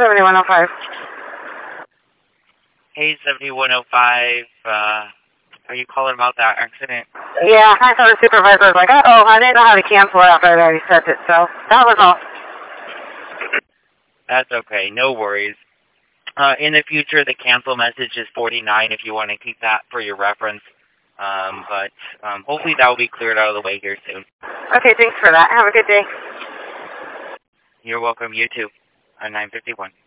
7105. Hey, 7105, are you calling about that accident? Yeah, I thought the supervisor was like, uh-oh, I didn't know how to cancel it after I already sent it, so that was all. That's okay, no worries. In the future, the cancel message is 49 if you want to keep that for your reference. But hopefully that will be cleared out of the way here soon. Okay, thanks for that. Have a good day. You're welcome, you too. 951.